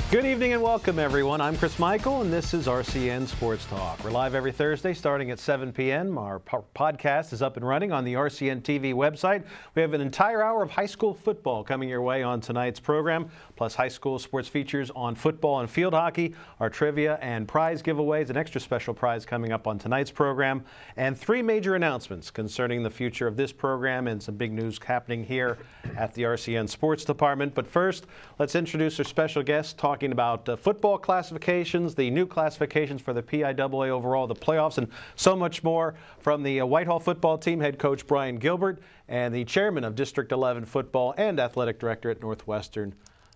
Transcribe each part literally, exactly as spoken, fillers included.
Good evening and welcome, everyone. I'm Chris Michael, and this is R C N Sports Talk. We're live every Thursday starting at seven p.m. Our po- podcast is up and running on the R C N T V website. We have an entire hour of high school football coming your way on tonight's program, plus high school sports features on football and field hockey, our trivia and prize giveaways, an extra special prize coming up on tonight's program, and three major announcements concerning the future of this program and some big news happening here at the R C N Sports Department. But first, let's introduce our special guest talking about uh, football classifications, the new classifications for the P I A A overall, the playoffs, and so much more from the uh, Whitehall football team, head coach Brian Gilbert, and the chairman of District eleven football and athletic director at Northwestern,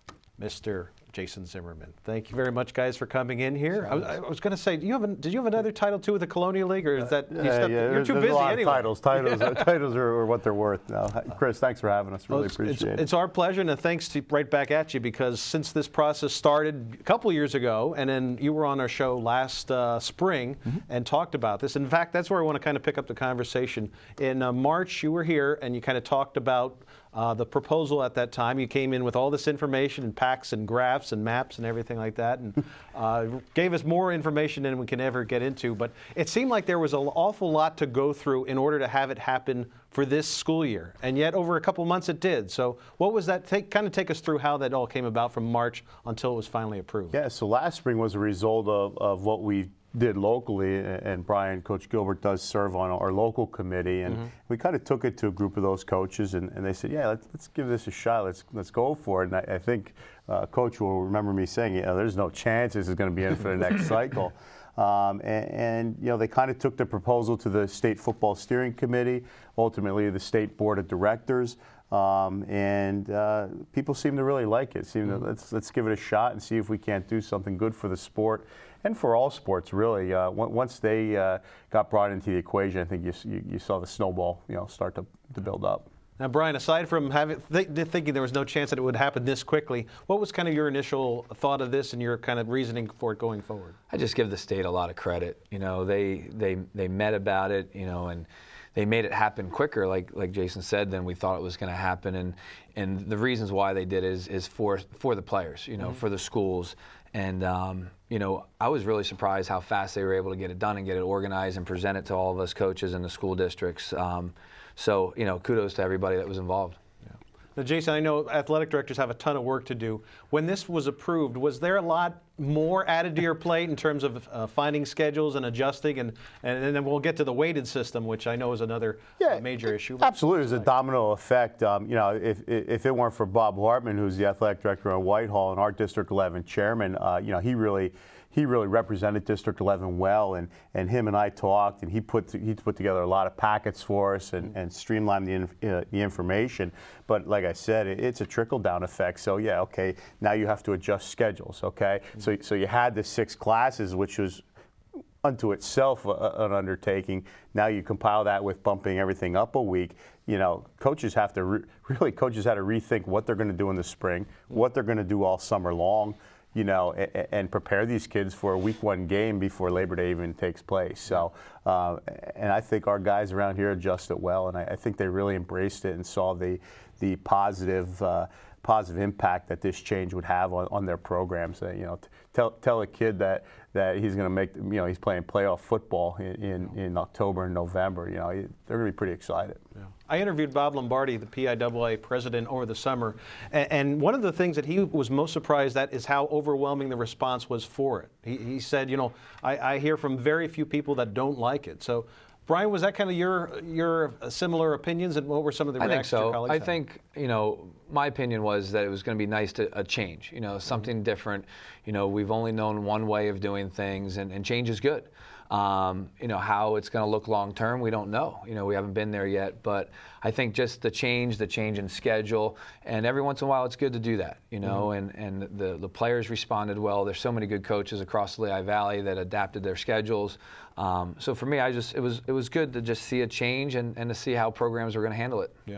Mister Jason Zimmerman. Thank you very much, guys, for coming in here. I was, I was going to say, do you have an, did you have another title too with the Colonial League, or is that you yeah, stepped, yeah, you're too there's busy a lot anyway? Of titles, titles, Yeah. are, titles are, are what they're worth now. Chris, thanks for having us. Really well, it's, appreciate it's, it. It's our pleasure, and thanks to right back at you, because since this process started a couple years ago, and then you were on our show last uh, spring mm-hmm. and talked about this. In fact, that's where I want to kind of pick up the conversation. In uh, March, you were here and you kind of talked about Uh, the proposal at that time. You came in with all this information and packs and graphs and maps and everything like that, and uh, gave us more information than we can ever get into. But it seemed like there was an awful lot to go through in order to have it happen for this school year, and yet over a couple months it did. So what was that? Take, kind of take us through how that all came about from March until it was finally approved. Yeah, so last spring was a result of, of what we did locally, and Brian, Coach Gilbert, does serve on our local committee, and mm-hmm. we kind of took it to a group of those coaches, and, and they said, yeah, let's, let's give this a shot, let's let's go for it. And I, I think uh, Coach will remember me saying, yeah, there's no chance this is going to be in for the next cycle. Um, and, and, you know, they kind of took the proposal to the State Football Steering Committee, ultimately the State Board of Directors, um, and uh, people seem to really like it. Seem mm-hmm. to, let's, let's give it a shot and see if we can't do something good for the sport. And for all sports, really. Uh, once they uh, got brought into the equation, I think you, you, you saw the snowball, you know, start to, to build up. Now, Brian, aside from having th- thinking there was no chance that it would happen this quickly, what was kind of your initial thought of this and your kind of reasoning for it going forward? I just give the state a lot of credit. You know, they they they met about it, you know, and they made it happen quicker, like like Jason said, than we thought it was going to happen. And and the reasons why they did is is for for the players, you know, mm-hmm. for the schools. And, um, you know, I was really surprised how fast they were able to get it done and get it organized and present it to all of us coaches in the school districts. Um, so, you know, kudos to everybody that was involved. Yeah. Now, Jason, I know athletic directors have a ton of work to do. When this was approved, was there a lot more added to your plate in terms of uh, finding schedules and adjusting? And, and, and then we'll get to the weighted system, which I know is another yeah, uh, major it, issue. Absolutely. There's a domino effect. Um, you know, if, if it weren't for Bob Hartman, who's the athletic director at Whitehall and our District eleven chairman, uh, you know, he really he really represented District eleven well, and, and him and I talked, and he put he put together a lot of packets for us and, and streamlined the, uh, the information. But like I said, it, it's a trickle-down effect. So, yeah, okay, now you have to adjust schedules, okay? Mm-hmm. So, so you had the six classes, which was unto itself a, an undertaking. Now you compile that with bumping everything up a week. You know, coaches have to, re- really, coaches had to rethink what they're going to do in the spring, what they're going to do all summer long, you know, and, and prepare these kids for a week one game before Labor Day even takes place. So, uh, and I think our guys around here adjusted well, and I, I think they really embraced it and saw the, the positive, uh, positive impact that this change would have on, on their programs. Uh, you know, t- tell tell a kid that, that he's going to make, you know, he's playing playoff football in, in, in October and November. You know, he, they're going to be pretty excited. Yeah. I interviewed Bob Lombardi, the P I A A president, over the summer, and, and one of the things that he was most surprised at is how overwhelming the response was for it. He, he said, you know, I, I hear from very few people that don't like it. So, Brian, was that kind of your your similar opinions, and what were some of the I reactions think so. your colleagues I had? think, you know, my opinion was that it was going to be nice to a change, you know, something mm-hmm. different. You know, we've only known one way of doing things, and, and change is good. Um, you know, how it's going to look long term, we don't know. You know, we haven't been there yet, but I think just the change, the change in schedule, and every once in a while it's good to do that, you know, mm-hmm. and, and the, the players responded well. There's so many good coaches across the Lehigh Valley that adapted their schedules. Um, so for me, I just it was it was good to just see a change and, and to see how programs were going to handle it. Yeah.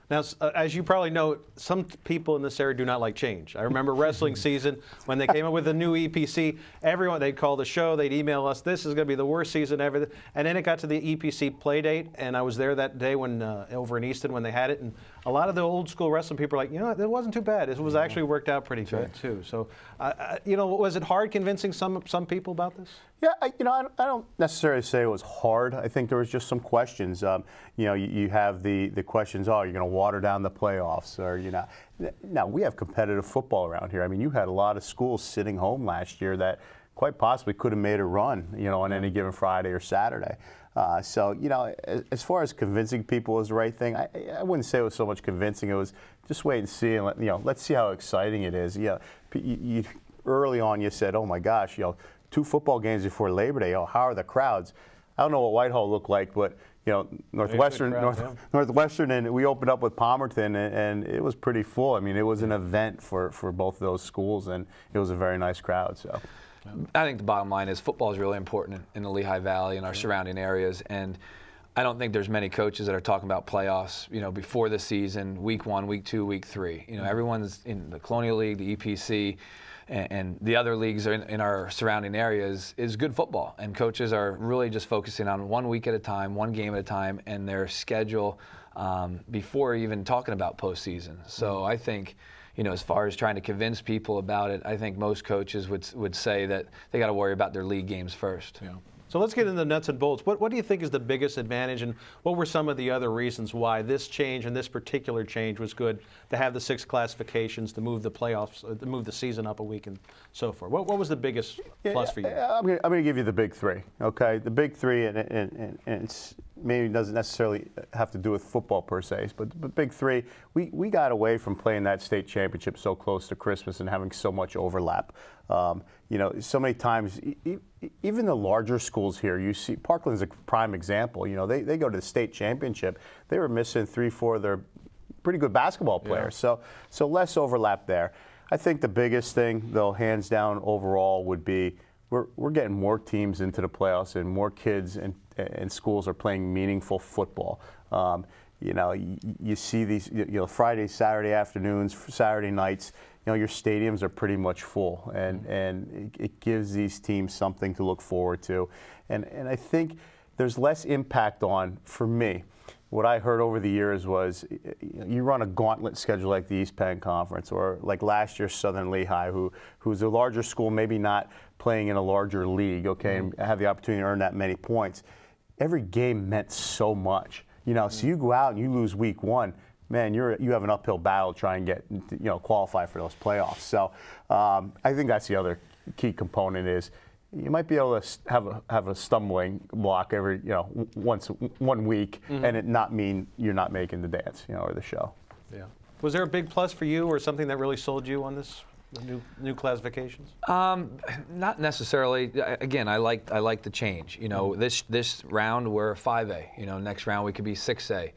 Now, uh, as you probably know, some people in this area do not like change. I remember wrestling season when they came up with the new E P C. Everyone, they'd call the show, they'd email us, this is going to be the worst season ever. And then it got to the E P C play date, and I was there that day when uh, over in Easton when they had it. And a lot of the old school wrestling people are like, you know, it wasn't too bad. It was actually worked out pretty good, too. So, uh, uh, you know, was it hard convincing some some people about this? Yeah, I, you know, I don't, I don't necessarily say it was hard. I think there was just some questions. Um, you know, you, you have the, the questions, oh, you're going to water down the playoffs, or, you know. Now, we have competitive football around here. I mean, you had a lot of schools sitting home last year that quite possibly could have made a run, you know, on any given Friday or Saturday. Uh, so, you know, as, as far as convincing people was the right thing, I, I wouldn't say it was so much convincing. It was just wait and see, and let, you know, let's see how exciting it is. Yeah, you, you, early on, you said, oh my gosh, you know, two football games before Labor Day. Oh, how are the crowds? I don't know what Whitehall looked like, but you know, Northwestern, crowd, North, yeah. Northwestern, and we opened up with Palmerton, and, and it was pretty full. I mean, it was an event for, for both of those schools, and it was a very nice crowd. So, I think the bottom line is football is really important in, in the Lehigh Valley and our surrounding areas, and I don't think there's many coaches that are talking about playoffs, you know, before the season, week one, week two, week three. You know, everyone's in the Colonial League, the E P C. And the other leagues in, in our surrounding areas is good football. And coaches are really just focusing on one week at a time, one game at a time, and their schedule um, before even talking about postseason. So I think, you know, as far as trying to convince people about it, I think most coaches would would say that they got to worry about their league games first. Yeah. So let's get into the nuts and bolts. What, what do you think is the biggest advantage, and what were some of the other reasons why this change and this particular change was good to have the six classifications, to move the playoffs, uh, to move the season up a week and so forth? What, what was the biggest yeah, plus for you? I'm going to give you the big three, okay? The big three, and, and, and, and it's maybe doesn't necessarily have to do with football per se, but the big three, we, we got away from playing that state championship so close to Christmas and having so much overlap. Um, you know, so many times, e- even the larger schools here, you see, Parkland's a prime example. You know, they, they go to the state championship. They were missing three, four of their pretty good basketball players. Yeah. So, so less overlap there. I think the biggest thing, though, hands down overall, would be we're we're getting more teams into the playoffs, and more kids and and schools are playing meaningful football. Um, you know, you, you see these, you know, Friday, Saturday afternoons, Saturday nights. You know, your stadiums are pretty much full, and, and it, it gives these teams something to look forward to. And, and I think there's less impact on, for me, what I heard over the years was you run a gauntlet schedule like the East Penn Conference, or like last year's Southern Lehigh, who who's a larger school, maybe not playing in a larger league, okay, mm-hmm. and have the opportunity to earn that many points. Every game meant so much. You know, mm-hmm. so you go out and you lose week one, man, you're you have an uphill battle to try and get, you know, qualify for those playoffs. So um, I think that's the other key component is you might be able to have a have a stumbling block every, you know, once one week, mm-hmm. and it not mean you're not making the dance, you know, or the show. Yeah. Was there a big plus for you, or something that really sold you on this? The new new classifications? Um, not necessarily. Again, I like I like the change. You know, mm-hmm. this this round we're five A. You know, next round we could be six A.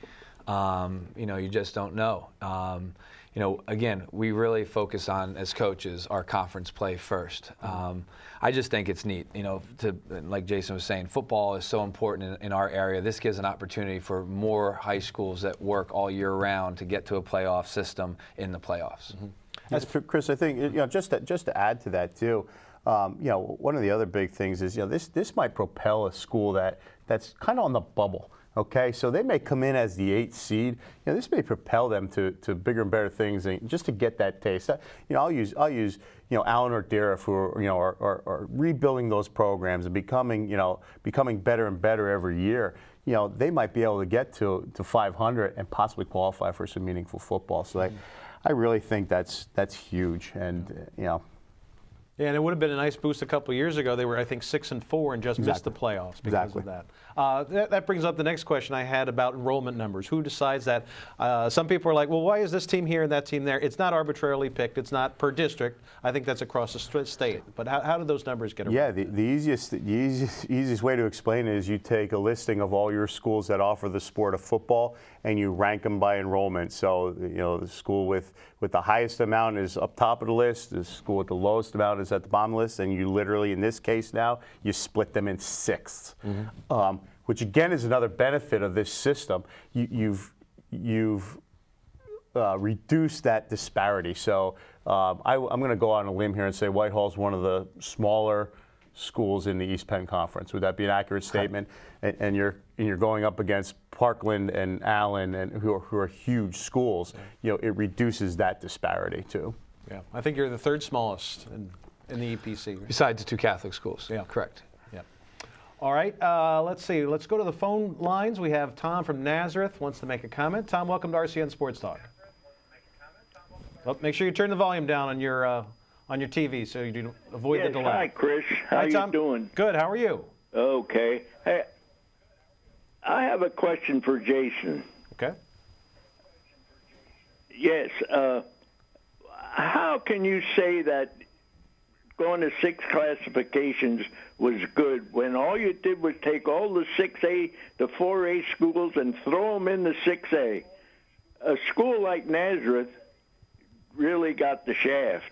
Um, you know, you just don't know. Um, you know, again, we really focus on, as coaches, our conference play first. Um, I just think it's neat. You know, to like Jason was saying, football is so important in, in our area. This gives an opportunity for more high schools that work all year round to get to a playoff system in the playoffs. Mm-hmm. As for Chris, I think, you know, just to, just to add to that too, um, you know, one of the other big things is, you know, this this might propel a school that that's kind of on the bubble. Okay, so they may come in as the eighth seed. You know, this may propel them to, to bigger and better things, and just to get that taste. You know, I'll use I'll use you know Allen or Deriff, who are, you know are, are, are rebuilding those programs and becoming you know becoming better and better every year. You know, they might be able to get to to five hundred and possibly qualify for some meaningful football. So mm-hmm. I, I really think that's that's huge, and you know. Yeah, and it would have been a nice boost a couple of years ago. They were, I think, six and four and just exactly. missed the playoffs because exactly. of that. Uh, that. That brings up the next question I had about enrollment numbers. Who decides that? Uh, some people are like, well, why is this team here and that team there? It's not arbitrarily picked. It's not per district. I think that's across the state. But how, how do those numbers get around? Yeah, the, the easiest the easiest, easiest way to explain it is you take a listing of all your schools that offer the sport of football and you rank them by enrollment. So, you know, the school with, with the highest amount is up top of the list. The school with the lowest amount is at the bottom of the list. And you literally, in this case now, you split them in sixths, mm-hmm. um, which again is another benefit of this system. You, you've you've uh, reduce that disparity. So um, I, I'm going to go out on a limb here and say Whitehall's one of the smaller schools in the East Penn Conference. Would that be an accurate statement? And, and you're and you're going up against Parkland and Allen, and who are, who are huge schools. You know, it reduces that disparity too. Yeah, I think you're the third smallest in, in the E P C. Besides the two Catholic schools. Yeah, correct. Yeah. All right. Uh, let's see. Let's go to the phone lines. We have Tom from Nazareth wants to make a comment. Tom, welcome to R C N Sports Talk. Well, make sure you turn the volume down on your uh, on your T V so you do avoid yes, the delay. Hi, Chris. How Hi, you Tom. doing? Good. How are you? Okay. Hey, I have a question for Jason. Okay. Yes. Uh, how can you say that going to six classifications was good when all you did was take all the six A, the four A schools and throw them in the six A? A school like Nazareth really got the shaft.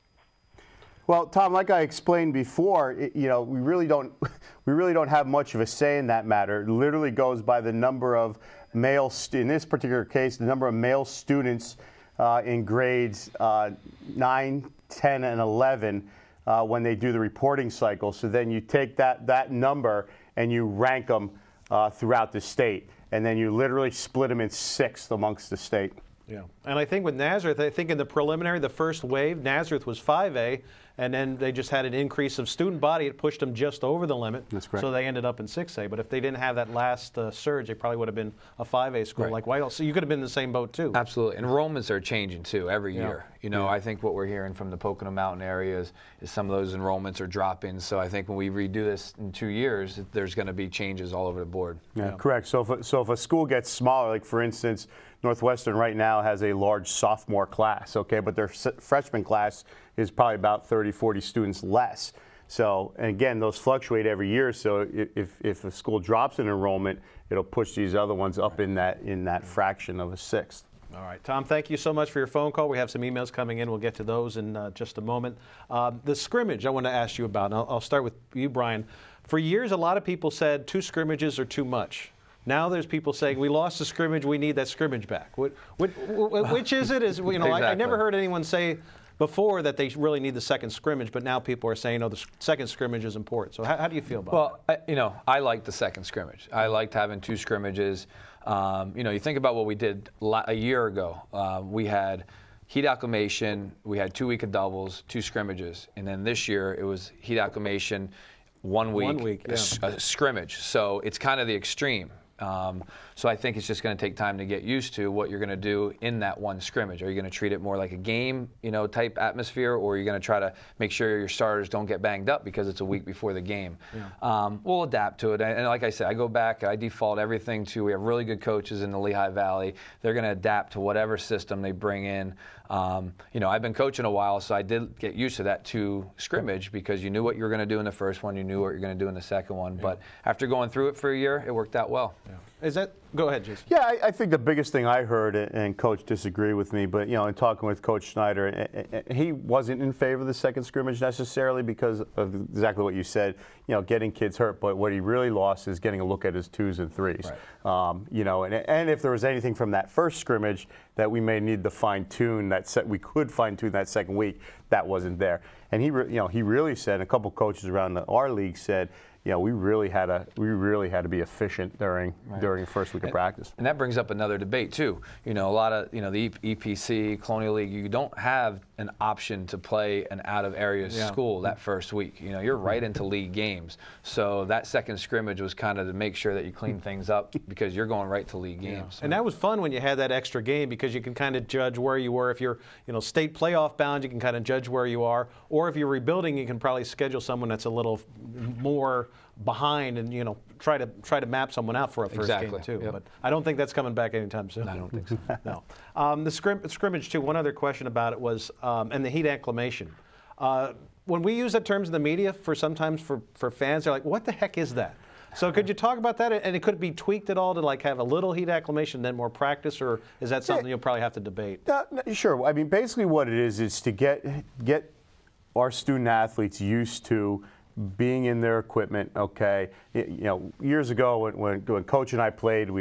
Well, Tom, like I explained before, it, you know, we really don't, we really don't have much of a say in that matter. It literally goes by the number of male, stu- in this particular case, the number of male students uh, in grades uh, nine, ten, and eleven uh, when they do the reporting cycle. So then you take that that number and you rank them uh, throughout the state, and then you literally split them in sixth amongst the state. Yeah, and I think with Nazareth, I think in the preliminary, the first wave, Nazareth was five A, and then they just had an increase of student body. It pushed them just over the limit. That's correct. So they ended up in six A. But if they didn't have that last uh, surge, they probably would have been a five A school Right. like Whitehall. So you could have been in the same boat too. Absolutely. Enrollments are changing too every Yeah. year. You know, Yeah. I think what we're hearing from the Pocono Mountain areas is some of those enrollments are dropping. So I think when we redo this in two years, there's going to be changes all over the board. Yeah, correct. So if a, so if a school gets smaller, like for instance, Northwestern right now has a large sophomore class, okay, but their s- freshman class is probably about thirty, forty students less. So, and again, those fluctuate every year. So if, if a school drops in enrollment, it'll push these other ones up in that in that fraction of a sixth. All right, Tom, thank you so much for your phone call. We have some emails coming in. We'll get to those in uh, just a moment. Um, the scrimmage I want to ask you about, and I'll, I'll start with you, Brian. For years, a lot of people said two scrimmages are too much. Now there's people saying, we lost the scrimmage, we need that scrimmage back. What, what, which is it? Is, you know, Exactly. I, I never heard anyone say before that they really need the second scrimmage, but now people are saying, no, the second scrimmage is important. So how, how do you feel about Well, I, you know, I like the second scrimmage. I liked having two scrimmages. Um, you know, you think about what we did la- a year ago. Uh, we had heat acclimation, we had two week of doubles, two scrimmages, and then this year it was heat acclimation, one week, One week, a s- a, scrimmage. So it's kind of the extreme. Um, so I think it's just going to take time to get used to what you're going to do in that one scrimmage. Are you going to treat it more like a game, you know, type atmosphere, or are you going to try to make sure your starters don't get banged up because it's a week before the game? Yeah. Um, we'll adapt to it. And, and like I said, I go back, I default everything to, we have really good coaches in the Lehigh Valley. They're going to adapt to whatever system they bring in. Um, you know, I've been coaching a while, so I did get used to that two scrimmage because you knew what you were going to do in the first one, you knew what you're going to do in the second one. Yeah. But after going through it for a year, it worked out well. Yeah. Is that, go ahead, Jason. Yeah, I, I think the biggest thing I heard, and Coach disagreed with me, but, you know, in talking with Coach Schneider, he wasn't in favor of the second scrimmage necessarily because of exactly what you said, you know, getting kids hurt. But what he really lost is getting a look at his twos and threes. Right. Um, you know, and, and if there was anything from that first scrimmage that we may need to fine tune, that set, we could fine tune that second week, that wasn't there. And he, re, you know, he really said, a couple coaches around the, our league said, you know, we really had to we really had to be efficient during right. during the first week of and, practice. And that brings up another debate too. You know, a lot of you know the E P C, Colonial League, you don't have an option to play an out of area yeah. school that first week. You know, you're right into league games. So that second scrimmage was kind of to make sure that you clean things up because you're going right to league games. Yeah. And that was fun when you had that extra game because you can kind of judge where you were. If you're, you know, state playoff bound, you can kind of judge where you are. Or if you're rebuilding, you can probably schedule someone that's a little more behind and, you know, try to try to map someone out for a first exactly. game too. Yep. But I don't think that's coming back anytime soon. I don't think so. No. Um, the scrim- scrimmage too. One other question about it was, um, and the heat acclimation. Uh, when we use that terms in the media, for sometimes for, for fans, they're like, "What the heck is that?" So could you talk about that? And it could be tweaked at all to like have a little heat acclimation, then more practice, or is that something you'll probably have to debate? No, no, sure. I mean, basically what it is is to get get our student athletes used to being in their equipment. Okay, you know, years ago when when, when Coach and I played, we'd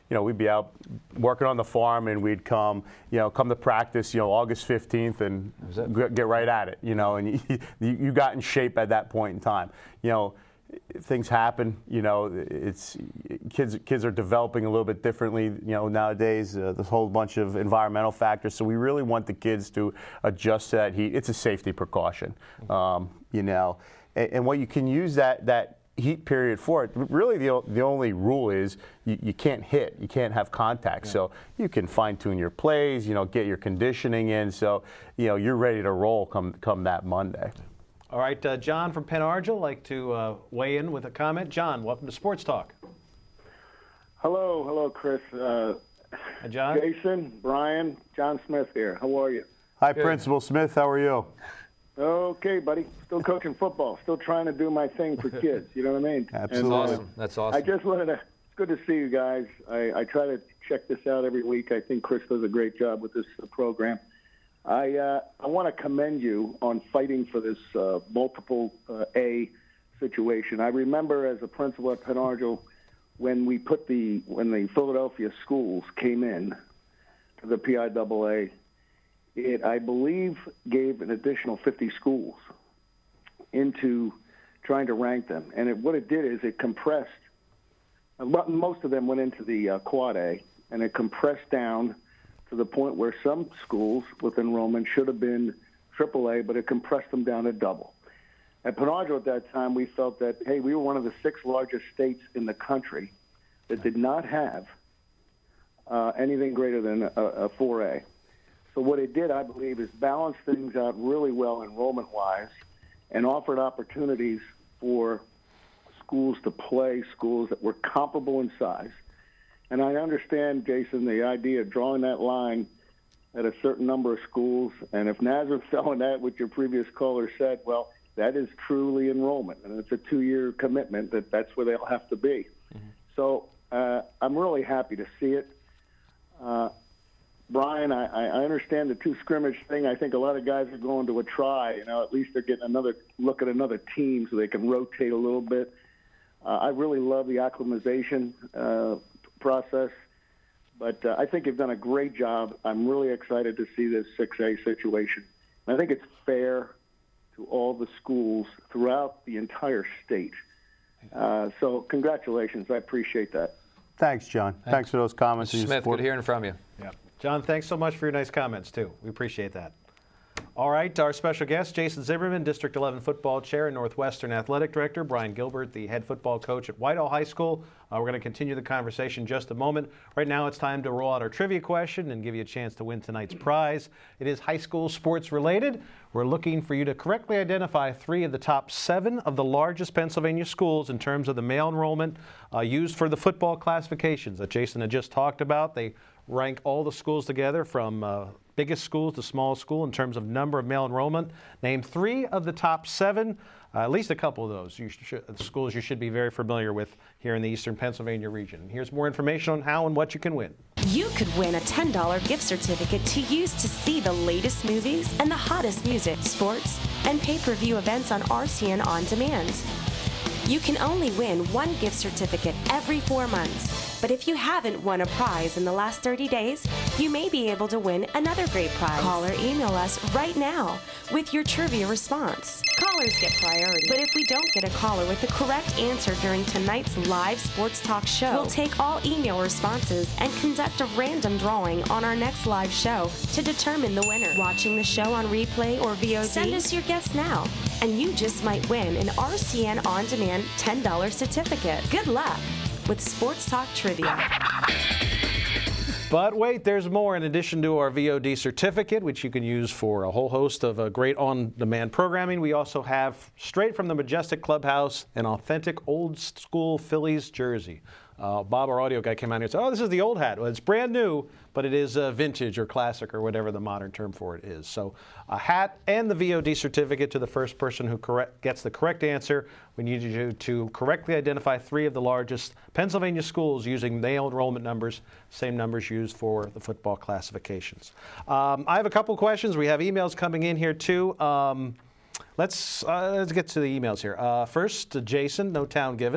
you know, we'd be out working on the farm, and we'd come, you know, come to practice, you know, August fifteenth, and g- get right at it, you know, and you, you got in shape at that point in time. You know, things happen, you know, it's kids kids are developing a little bit differently, you know, nowadays. Uh, there's a whole bunch of environmental factors, so we really want the kids to adjust to that heat. It's a safety precaution, um, you know, and, and what you can use that that heat period for it. Really, the the only rule is you, you can't hit, you can't have contact. Yeah. So you can fine tune your plays, you know, get your conditioning in, so you know you're ready to roll come come that Monday. All right, uh, John from Penn Argyl, like to uh, weigh in with a comment. John, welcome to Sports Talk. Hello, hello, Chris. Uh, Hi, John. Jason, Brian, John Smith here. How are you? Hi, Good. Principal Smith. How are you? Okay, buddy. Still coaching football. Still trying to do my thing for kids. You know what I mean? Absolutely. And, uh, Awesome. That's awesome. I just wanted to. It's good to see you guys. I, I try to check this out every week. I think Chris does a great job with this uh, program. I uh, I want to commend you on fighting for this uh, multiple uh, A situation. I remember as a principal at Penn Argyl when we put the when the Philadelphia schools came in to the P I A A. It, I believe, gave an additional fifty schools into trying to rank them. And it, what it did is it compressed, most of them went into the uh, Quad A, and it compressed down to the point where some schools with enrollment should have been triple A, but it compressed them down to double. At Penn Argyl at that time, we felt that, hey, we were one of the six largest states in the country that did not have uh, anything greater than a, a four A. So what it did, I believe, is balance things out really well enrollment-wise and offered opportunities for schools to play schools that were comparable in size. And I understand, Jason, the idea of drawing that line at a certain number of schools. And if Nazareth fell in that, what your previous caller said, well, that is truly enrollment. And it's a two-year commitment that that's where they'll have to be. Mm-hmm. So uh, I'm really happy to see it. Uh, Brian, I, I understand the two scrimmage thing. I think a lot of guys are going to a try. You know, at least they're getting another look at another team so they can rotate a little bit. Uh, I really love the acclimatization uh, process, but uh, I think you've done a great job. I'm really excited to see this six A situation. And I think it's fair to all the schools throughout the entire state. Uh, so congratulations. I appreciate that. Thanks, John. Thanks, Thanks for those comments. Mister Smith, good hearing from you. Yeah. John, thanks so much for your nice comments, too. We appreciate that. All right, our special guest, Jason Zimmerman, District eleven football chair and Northwestern athletic director, Brian Gilbert, the head football coach at Whitehall High School. Uh, we're going to continue the conversation in just a moment. Right now, it's time to roll out our trivia question and give you a chance to win tonight's prize. It is high school sports related. We're looking for you to correctly identify three of the top seven of the largest Pennsylvania schools in terms of the male enrollment uh, used for the football classifications that Jason had just talked about. They rank all the schools together from uh, biggest schools to smallest school in terms of number of male enrollment. Name three of the top seven, uh, at least a couple of those you should, schools you should be very familiar with here in the Eastern Pennsylvania region. Here's more information on how and what you can win. You could win a ten dollars gift certificate to use to see the latest movies and the hottest music, sports, and pay-per-view events on R C N On Demand. You can only win one gift certificate every four months. But if you haven't won a prize in the last thirty days, you may be able to win another great prize. Call or email us right now with your trivia response. Callers get priority. But if we don't get a caller with the correct answer during tonight's live sports talk show, we'll take all email responses and conduct a random drawing on our next live show to determine the winner. Watching the show on replay or V O D? Send us your guess now, and you just might win an R C N On Demand ten dollars certificate. Good luck with Sports Talk Trivia. But wait, there's more. In addition to our V O D certificate, which you can use for a whole host of uh, great on-demand programming, we also have, straight from the Majestic Clubhouse, an authentic old-school Phillies jersey. Uh, Bob, our audio guy, came out here and said, oh, this is the old hat. Well, it's brand new, but it is uh, vintage or classic or whatever the modern term for it is. So a hat and the V O D certificate to the first person who correct, gets the correct answer. We need you to correctly identify three of the largest Pennsylvania schools using male enrollment numbers, same numbers used for the football classifications. Um, I have a couple questions. We have emails coming in here, too. Um, let's, uh, let's get to the emails here. Uh, first, uh, Jason, no town given.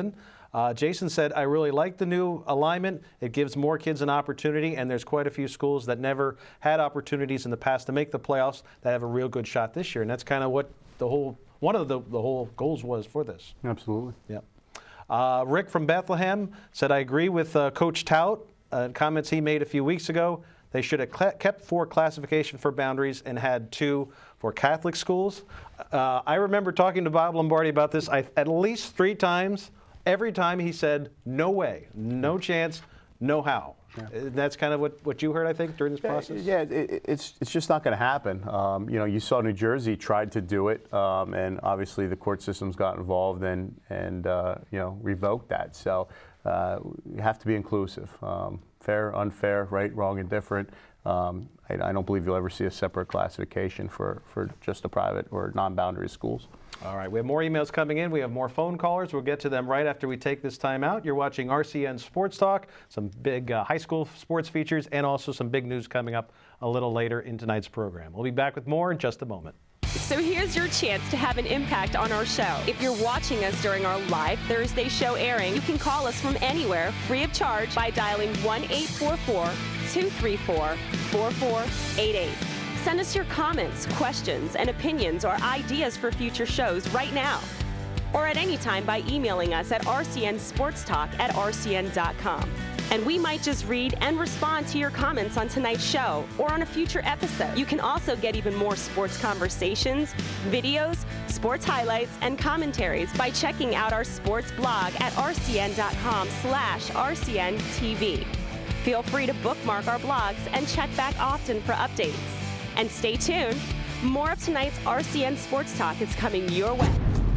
Uh, Jason said, I really like the new alignment. It gives more kids an opportunity, and there's quite a few schools that never had opportunities in the past to make the playoffs that have a real good shot this year. And that's kind of what the whole, one of the, the whole goals was for this. Absolutely. Yep. Uh, Rick from Bethlehem said, I agree with uh, Coach Tout, uh, comments he made a few weeks ago. They should have cl- kept four classification for boundaries and had two for Catholic schools. Uh, I remember talking to Bob Lombardi about this I, at least three times. Every time he said, no way, no chance, no how. Yeah. That's kind of what, what you heard, I think, during this process? Yeah, it, it's it's just not going to happen. Um, you know, you saw New Jersey tried to do it, um, and obviously the court systems got involved and, and uh, you know, revoked that. So uh, you have to be inclusive. Um, fair, unfair, right, wrong, indifferent. Um, I, I don't believe you'll ever see a separate classification for, for just the private or non-boundary schools. All right, we have more emails coming in. We have more phone callers. We'll get to them right after we take this time out. You're watching R C N Sports Talk, some big uh, high school sports features, and also some big news coming up a little later in tonight's program. We'll be back with more in just a moment. So here's your chance to have an impact on our show. If you're watching us during our live Thursday show airing, you can call us from anywhere free of charge by dialing one eight four four, two three four, four four eight eight. Send us your comments, questions, and opinions or ideas for future shows right now. Or at any time by emailing us at r c n sports talk at r c n dot com. And we might just read and respond to your comments on tonight's show or on a future episode. You can also get even more sports conversations, videos, sports highlights, and commentaries by checking out our sports blog at r c n dot com slash r c n t v. Feel free to bookmark our blogs and check back often for updates. And stay tuned. More of tonight's R C N Sports Talk is coming your way.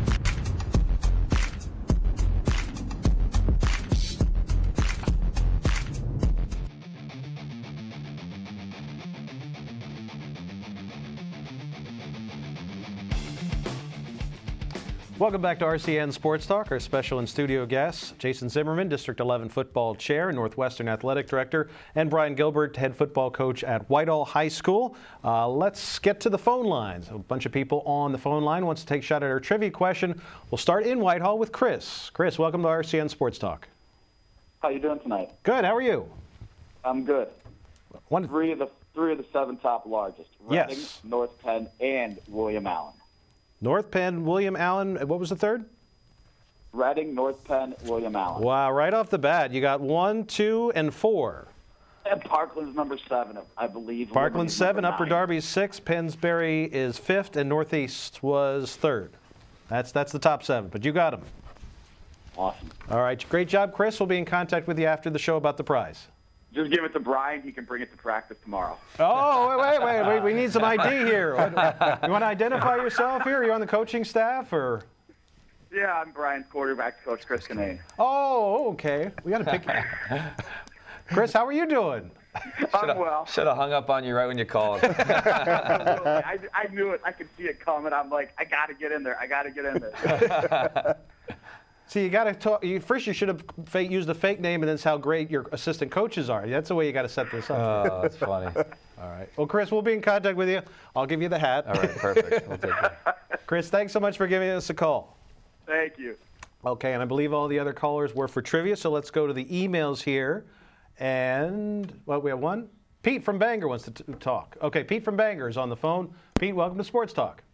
Welcome back to R C N Sports Talk. Our special in-studio guests, Jason Zimmerman, District eleven football chair and Northwestern athletic director, and Brian Gilbert, head football coach at Whitehall High School. Uh, let's get to the phone lines. A bunch of people on the phone line wants to take a shot at our trivia question. We'll start in Whitehall with Chris. Chris, welcome to R C N Sports Talk. How you doing tonight? Good. How are you? I'm good. One, three of the three of the seven top largest: Reading, yes. North Penn, and William Allen. North Penn, William Allen. What was the third? Reading, North Penn, William Allen. Wow, right off the bat, you got one, two, and four. And Parkland's number seven, I believe. Parkland's seven, Upper nine. Darby's six, Pennsbury is fifth, and Northeast was third. That's that's the top seven, but you got them. Awesome. All right, great job, Chris. We'll be in contact with you after the show about the prize. Just give it to Brian. He can bring it to practice tomorrow. Oh, wait, wait, wait, wait. We need some I D here. You want to identify yourself here? Are you on the coaching staff, or? Yeah, I'm Brian's quarterback coach, Chris Kinane. Oh, okay. We got to pick. Chris, how are you doing? I'm well. Should have hung up on you right when you called. I, I knew it. I could see it coming. I'm like, I got to get in there. I got to get in there. See, you got to talk. You, first, you should have fake, used the fake name, and that's how great your assistant coaches are. That's the way you got to set this up. Oh, that's funny. All right. Well, Chris, we'll be in contact with you. I'll give you the hat. All right, perfect. We'll take it. Chris, thanks so much for giving us a call. Thank you. Okay, and I believe all the other callers were for trivia, so let's go to the emails here. And, well, we have one. Pete from Bangor wants to t- talk. Okay, Pete from Bangor is on the phone. Pete, welcome to Sports Talk.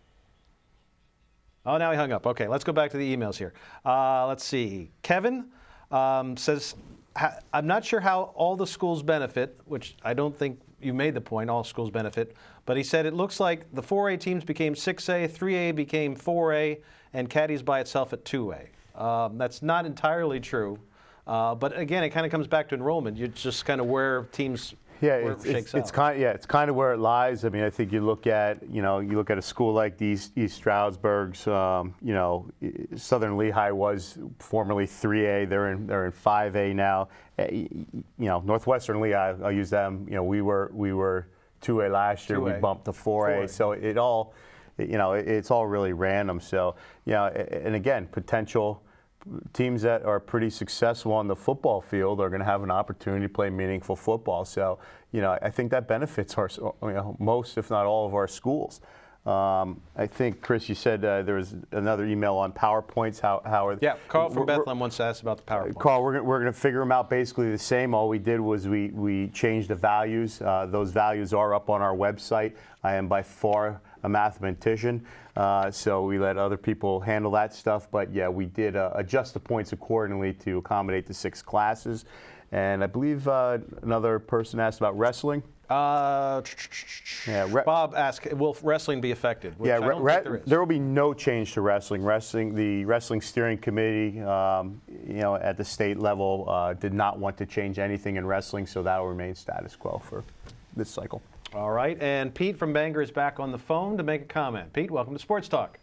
Oh, now he hung up. Okay, let's go back to the emails here. Uh, let's see. Kevin um, says, I'm not sure how all the schools benefit, which I don't think you made the point, all schools benefit, but he said it looks like the four A teams became six A, three A became four A, and Caddy's by itself at two A. Um, that's not entirely true, uh, but again, it kind of comes back to enrollment. It's just kind of where teams Yeah, where it's, it shakes it's, out. it's kind of, yeah, it's kind of where it lies. I mean, I think you look at, you know, you look at a school like the East, East Stroudsburg's, um, you know, Southern Lehigh was formerly three A. They're in they're in five A now. Uh, you know, Northwestern Lehigh, I'll use them. You know, we were we were two A last year. two A. We bumped to four A. So it all, you know, it, it's all really random. So, you know, and again, potential teams that are pretty successful on the football field are going to have an opportunity to play meaningful football. So, you know, I think that benefits our, you know, most, if not all, of our schools. Um, I think, Chris, you said uh, there was another email on PowerPoints. How, how are yeah, Carl from Bethlehem wants to ask about the PowerPoints. Carl, we're, we're going to figure them out basically the same. All we did was we, we changed the values. Uh, those values are up on our website. I am by far a mathematician, uh, so we let other people handle that stuff. But, yeah, we did uh, adjust the points accordingly to accommodate the six classes. And I believe uh, another person asked about wrestling. Uh, yeah, re- Bob asked, will wrestling be affected? Which yeah, I don't re- think there is. There will be no change to wrestling. Wrestling, the wrestling steering committee, um, you know, at the state level, uh, did not want to change anything in wrestling, so that will remain status quo for this cycle. All right, and Pete from Bangor is back on the phone to make a comment. Pete, welcome to Sports Talk.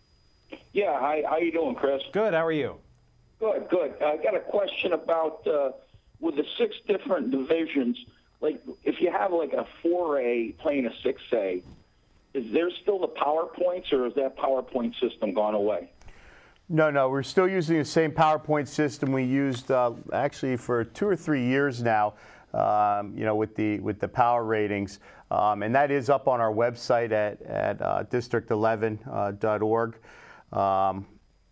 Yeah, hi. How you doing, Chris? Good. How are you? Good, good. I got a question about uh, with the six different divisions. Like, if you have like a four A playing a six A, is there still the PowerPoints, or is that PowerPoint system gone away? No, no, we're still using the same PowerPoint system we used uh, actually for two or three years now. Um, you know, with the with the power ratings, um, and that is up on our website at at uh, district eleven dot org. Um,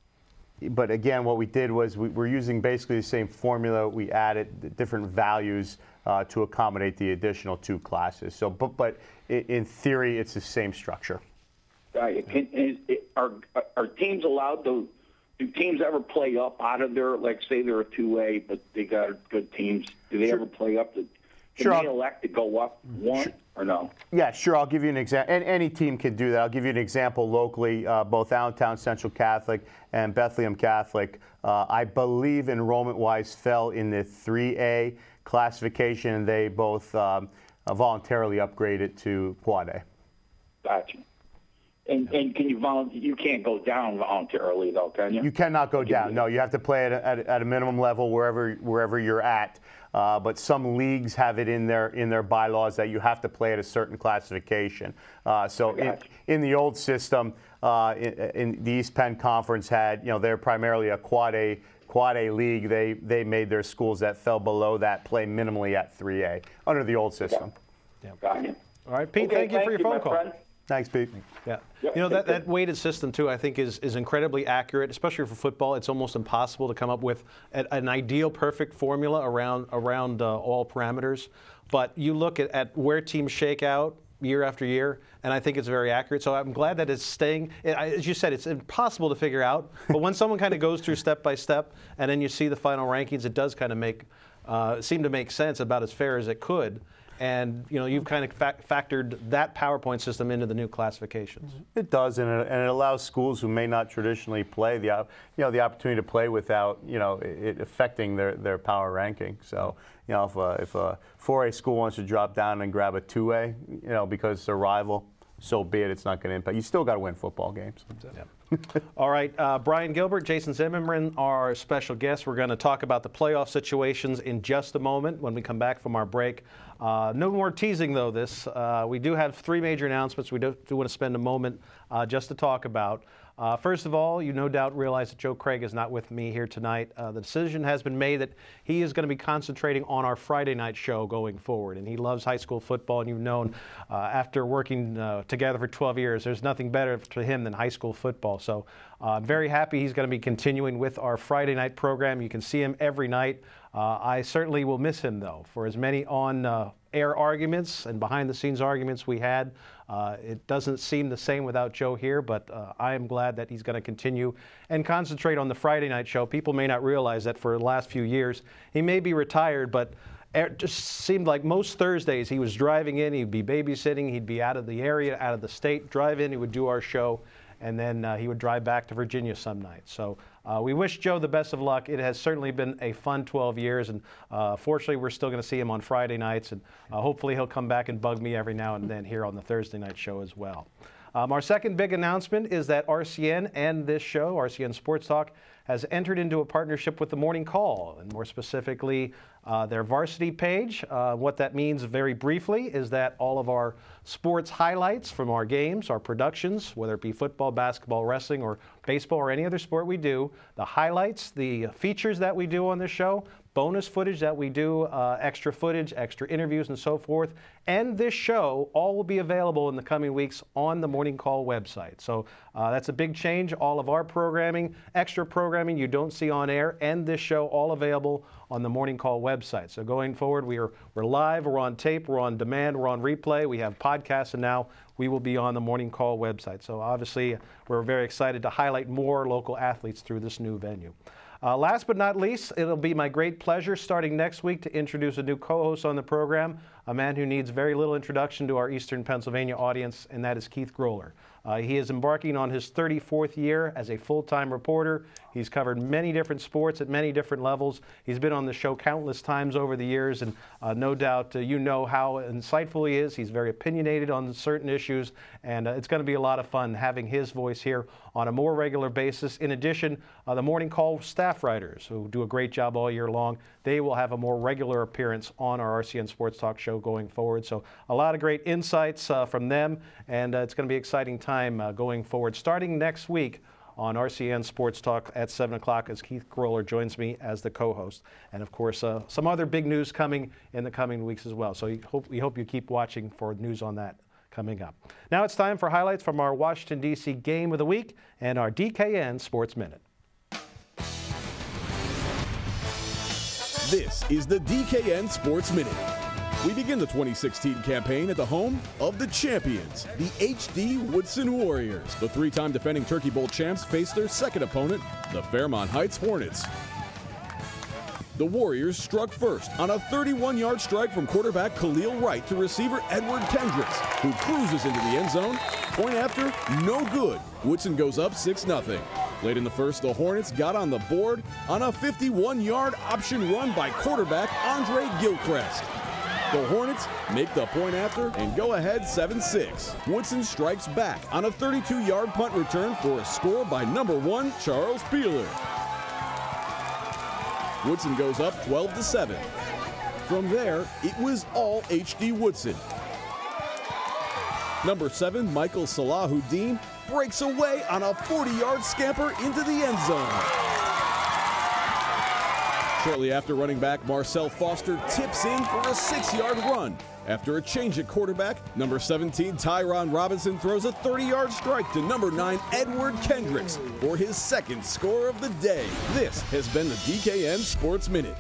but again, what we did was we, we're using basically the same formula. We added different values uh, to accommodate the additional two classes. So, but but in theory, it's the same structure. Uh, can, is, are are teams allowed to? Do teams ever play up out of their, like, say they're a two A, but they got good teams? Do they sure. ever play up? To, can sure. they elect to go up one sure. or no? Yeah, sure. I'll give you an example. And any team can do that. I'll give you an example locally. Uh, both Allentown Central Catholic and Bethlehem Catholic, uh, I believe enrollment-wise, fell in the three A classification, and they both um, uh, voluntarily upgraded to Quad A. Gotcha. And, and can you volunteer? You can't go down voluntarily, though, can you? You cannot go down. No, you have to play at a, at, at a minimum level wherever wherever you're at. Uh, but some leagues have it in their in their bylaws that you have to play at a certain classification. Uh, so in, in the old system, uh, in, in the East Penn Conference had, you know, they're primarily a quad A quad A league. They they made their schools that fell below that play minimally at three A under the old system. Yeah. Got it. All right, Pete. Okay, thank you thank for your you, phone call. Friend. Thanks, Pete. Yeah. You know, that, that weighted system, too, I think is, is incredibly accurate, especially for football. It's almost impossible to come up with an, an ideal, perfect formula around, around uh, all parameters. But you look at, at where teams shake out year after year, and I think it's very accurate. So I'm glad that it's staying. It, as you said, it's impossible to figure out. But when someone kind of goes through step by step, and then you see the final rankings, it does kind of make uh, seem to make sense, about as fair as it could. And, you know, you've kind of fa- factored that PowerPoint system into the new classifications. It does, and it, and it allows schools who may not traditionally play the, you know, the opportunity to play without, you know, it affecting their, their power ranking. So, you know, if a, if a four A school wants to drop down and grab a two A, you know, because it's a rival, so be it. It's not going to impact. You still got to win football games. Yeah. All right, uh, Brian Gilbert, Jason Zimmerman are our special guests. We're going to talk about the playoff situations in just a moment when we come back from our break. Uh, no more teasing, though, this. Uh, we do have three major announcements we do, do want to spend a moment uh, just to talk about. Uh, first of all, you no doubt realize that Joe Craig is not with me here tonight. Uh, the decision has been made that he is going to be concentrating on our Friday night show going forward. And he loves high school football, and you've known uh, after working uh, together for twelve years, there's nothing better to him than high school football. So uh, I'm very happy he's going to be continuing with our Friday night program. You can see him every night. Uh, I certainly will miss him, though, for as many on-air uh, arguments and behind-the-scenes arguments we had. Uh, it doesn't seem the same without Joe here, but uh, I am glad that he's going to continue and concentrate on the Friday night show. People may not realize that for the last few years, he may be retired, but it just seemed like most Thursdays he was driving in, he'd be babysitting, he'd be out of the area, out of the state, drive in, he would do our show, and then uh, he would drive back to Virginia some nights. So uh, we wish Joe the best of luck. It has certainly been a fun twelve years, and uh, fortunately we're still going to see him on Friday nights, and uh, hopefully he'll come back and bug me every now and then here on the Thursday night show as well. Um, our second big announcement is that R C N and this show, R C N Sports Talk, has entered into a partnership with the Morning Call, and more specifically, uh, their varsity page. Uh, what that means, very briefly, is that all of our sports highlights from our games, our productions, whether it be football, basketball, wrestling, or baseball, or any other sport we do, the highlights, the features that we do on this show, bonus footage that we do, uh, extra footage, extra interviews, and so forth, and this show all will be available in the coming weeks on the Morning Call website. So uh, that's a big change. All of our programming, extra programming you don't see on air, and this show all available on the Morning Call website. So going forward, we are we're live, we're on tape, we're on demand, we're on replay, we have podcasts, and now we will be on the Morning Call website. So obviously, we're very excited to highlight more local athletes through this new venue. Uh, last but not least, it'll be my great pleasure starting next week to introduce a new co-host on the program, a man who needs very little introduction to our Eastern Pennsylvania audience, and that is Keith Groller. Uh, he is embarking on his thirty-fourth year as a full-time reporter. He's covered many different sports at many different levels. He's been on the show countless times over the years, and uh, no doubt uh, you know how insightful he is. He's very opinionated on certain issues, and uh, it's going to be a lot of fun having his voice here on a more regular basis. In addition, uh, the Morning Call staff writers, who do a great job all year long, they will have a more regular appearance on our R C N Sports Talk show going forward. So a lot of great insights uh, from them, and uh, it's going to be an exciting time uh, going forward. Starting next week on R C N Sports Talk at seven o'clock as Keith Groller joins me as the co-host. And of course, uh, some other big news coming in the coming weeks as well. So we hope, we hope you keep watching for news on that coming up. Now it's time for highlights from our Washington, D C Game of the Week and our D K N Sports Minute. This is the D K N Sports Minute. We begin the twenty sixteen campaign at the home of the champions, the H D Woodson Warriors. The three-time defending Turkey Bowl champs face their second opponent, the Fairmont Heights Hornets. The Warriors struck first on a thirty-one-yard strike from quarterback Khalil Wright to receiver Edward Kendricks, who cruises into the end zone. Point after, no good. Woodson goes up six nothing. Late in the first, the Hornets got on the board on a fifty-one-yard option run by quarterback Andre Gilchrist. The Hornets make the point after and go ahead seven six. Woodson strikes back on a thirty-two-yard punt return for a score by number one, Charles Peeler. Woodson goes up twelve to seven. From there, it was all H D Woodson. Number seven, Michael Salahuddin, breaks away on a forty-yard scamper into the end zone. Shortly after, running back Marcel Foster tips in for a six-yard run. After a change at quarterback, number seventeen, Tyron Robinson throws a thirty-yard strike to number nine, Edward Kendricks, for his second score of the day. This has been the D K N Sports Minute.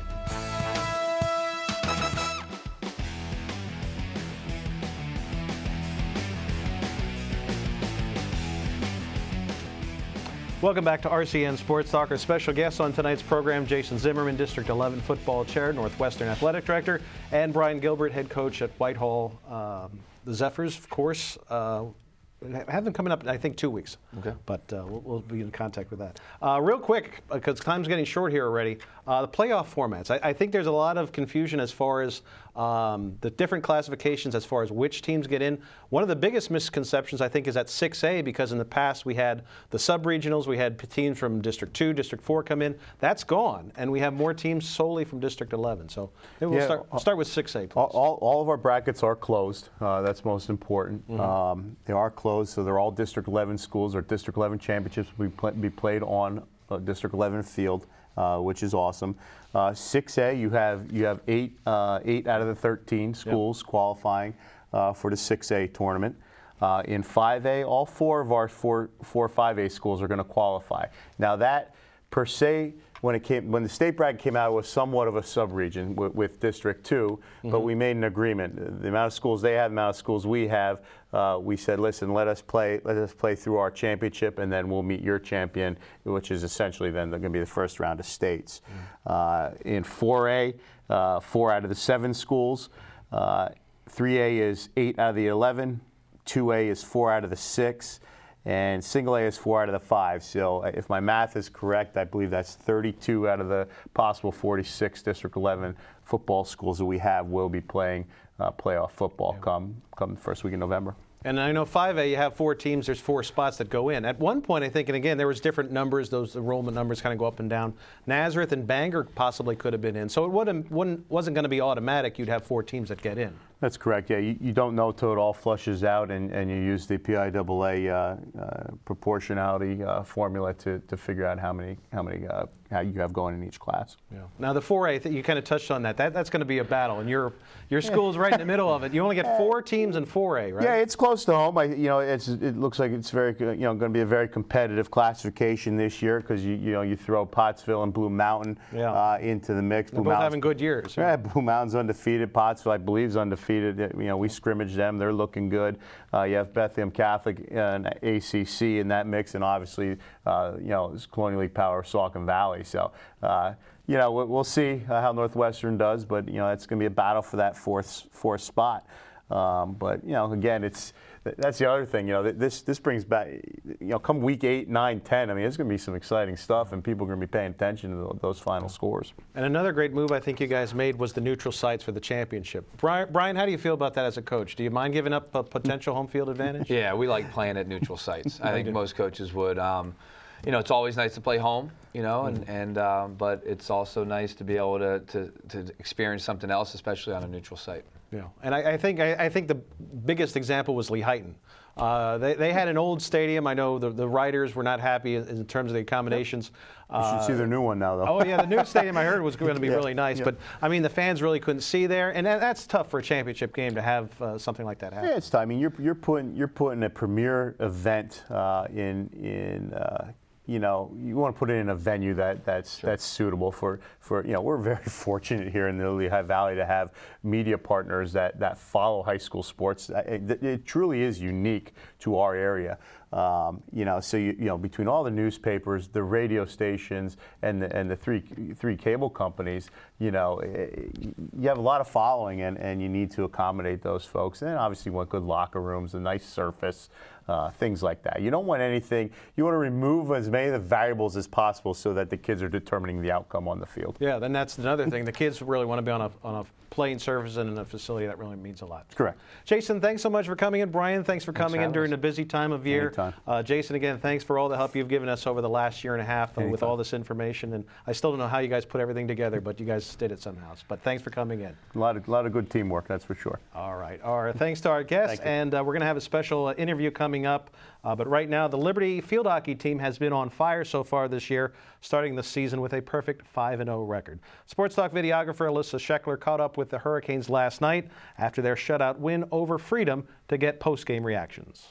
Welcome back to R C N Sports Talk. Our special guest on tonight's program, Jason Zimmerman, District eleven football chair, Northwestern athletic director, and Brian Gilbert, head coach at Whitehall. Um, the Zephyrs, of course, uh, have them coming up in, I think, two weeks. Okay. But uh, we'll, we'll be in contact with that. Uh, real quick, because time's getting short here already, uh, the playoff formats. I, I think there's a lot of confusion as far as um, the different classifications as far as which teams get in. One of the biggest misconceptions, I think, is at six A, because in the past we had the sub-regionals, we had teams from District two, District four come in. That's gone, and we have more teams solely from District eleven. So maybe we'll Yeah, start, we'll start with six A, please. All, all, all of our brackets are closed. Uh, that's most important. Mm-hmm. Um, they are closed, so they're all District eleven schools. Our District eleven championships will be, play, be played on uh, District eleven field, uh, which is awesome. Uh, six A, you have you have eight uh, eight out of the thirteen schools yep. qualifying uh, for the six A tournament. Uh, in five A, all four of our four four five A schools are going to qualify. Now that per se, when it came when the state bracket came out, it was somewhat of a sub-region with, with District two, mm-hmm. but we made an agreement. The amount of schools they have, the amount of schools we have, uh, we said, listen, let us play let us play through our championship, and then we'll meet your champion, which is essentially then going to be the first round of states. Mm-hmm. Uh, in four A, uh, four out of the seven schools. Uh, three A is eight out of the eleven. two A is four out of the six. And single A is four out of the five. So if my math is correct, I believe that's thirty-two out of the possible forty-six District eleven football schools that we have will be playing uh, playoff football yeah. come come the first week in November. And I know five A, you have four teams, there's four spots that go in. At one point, I think, and again, there was different numbers, those enrollment numbers kind of go up and down. Nazareth and Bangor possibly could have been in. So it wouldn't, wouldn't, wasn't going to be automatic you'd have four teams that get in. That's correct. Yeah, you, you don't know till it all flushes out, and, and you use the P I A A uh, uh, proportionality uh, formula to, to figure out how many how many uh, how you have going in each class. Yeah. Now the four A, you kind of touched on that. That that's going to be a battle, and your your school's right in the middle of it. You only get four teams in four A, right? Yeah, it's close to home. I, you know, it's it looks like it's very you know going to be a very competitive classification this year because you you know you throw Pottsville and Blue Mountain yeah. uh, into the mix. They're Blue both having good years. Yeah, Blue Mountain's undefeated. Pottsville, I believe, is undefeated. You know, we scrimmage them. They're looking good. Uh, you have Bethlehem Catholic and A C C in that mix, and obviously, uh, you know, it's Colonial League Power Saucon Valley. So, uh, you know, we'll see uh, how Northwestern does, but you know, it's going to be a battle for that fourth fourth spot. Um, but you know, again, it's that's the other thing. You know, this this brings back. You know, come week eight, nine, ten. I mean, it's going to be some exciting stuff, and people are going to be paying attention to those final scores. And another great move I think you guys made was the neutral sites for the championship. Brian, Brian, how do you feel about that as a coach? Do you mind giving up a potential home field advantage? Yeah, we like playing at neutral sites. I think most coaches would. Um, you know, it's always nice to play home. You know, and and um, but it's also nice to be able to, to to experience something else, especially on a neutral site. Yeah, and I, I think I, I think the biggest example was Lehighton. Uh, they they had an old stadium. I know the the writers were not happy in, in terms of the accommodations. You should uh, see their new one now, though. Oh yeah, the new stadium I heard was going to be yeah, really nice. yeah. But I mean, the fans really couldn't see there, and that, that's tough for a championship game to have uh, something like that happen. Yeah, it's tough. I mean, you're you're putting you're putting a premier event uh, in in. Uh, You know, you want to put it in a venue that, that's sure. that's suitable for, for, you know, we're very fortunate here in the Lehigh Valley to have media partners that, that follow high school sports. It, it truly is unique to our area. Um, you know, so you, you know, between all the newspapers, the radio stations, and the, and the three three cable companies, you know, you have a lot of following, and, and you need to accommodate those folks. And obviously, you want good locker rooms, a nice surface, uh, things like that. You don't want anything. You want to remove as many of the variables as possible so that the kids are determining the outcome on the field. Yeah, then that's another thing. The kids really want to be on a on a playing surface and in a facility that really means a lot. Correct. Jason, thanks so much for coming in. Brian, thanks for thanks coming for in during us. a busy time of year. Anytime. Uh, Jason, again, thanks for all the help you've given us over the last year and a half uh, with all this information. And I still don't know how you guys put everything together, but you guys did it somehow. But thanks for coming in. A lot of, a lot of good teamwork, that's for sure. All right. All right. Thanks to our guests. And uh, we're going to have a special uh, interview coming up. Uh, but right now, the Liberty field hockey team has been on fire so far this year, starting the season with a perfect five and oh record. Sports Talk videographer Alyssa Scheckler caught up with the Hurricanes last night after their shutout win over Freedom to get post-game reactions.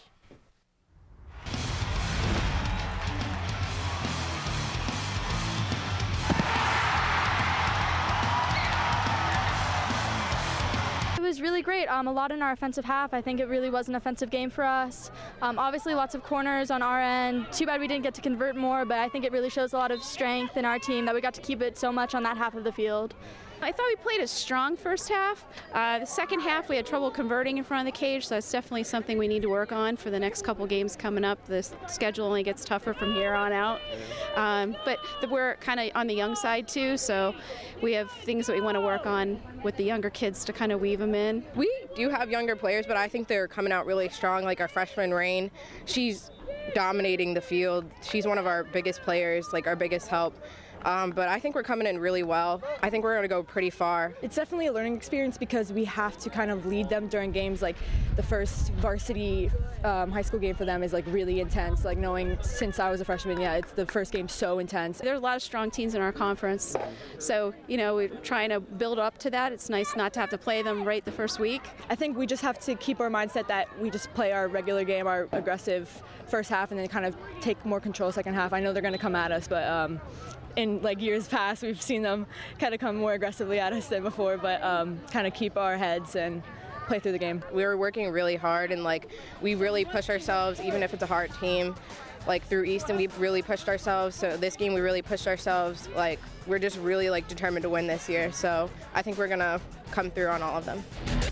It was really great. Um, a lot in our offensive half. I think it really was an offensive game for us. Um, obviously, lots of corners on our end. Too bad we didn't get to convert more, but I think it really shows a lot of strength in our team that we got to keep it so much on that half of the field. I thought we played a strong first half. Uh, the second half, we had trouble converting in front of the cage, so that's definitely something we need to work on for the next couple games coming up. The schedule only gets tougher from here on out. Um, but the, we're kind of on the young side, too, so we have things that we want to work on with the younger kids to kind of weave them in. We do have younger players, but I think they're coming out really strong, like our freshman Rain. She's dominating the field. She's one of our biggest players, like our biggest help. Um, but I think we're coming in really well. I think we're going to go pretty far. It's definitely a learning experience because we have to kind of lead them during games. Like the first varsity um, high school game for them is like really intense. Like knowing since I was a freshman, yeah, it's the first game so intense. There are a lot of strong teams in our conference. So, you know, we're trying to build up to that. It's nice not to have to play them right the first week. I think we just have to keep our mindset that we just play our regular game, our aggressive first half, and then kind of take more control second half. I know they're going to come at us, but um, in like years past, we've seen them kind of come more aggressively at us than before, but um, kind of keep our heads and play through the game. We were working really hard, and like we really push ourselves, even if it's a hard team. Like through Easton, we've really pushed ourselves. So this game, we really pushed ourselves. Like we're just really like determined to win this year. So I think we're gonna come through on all of them.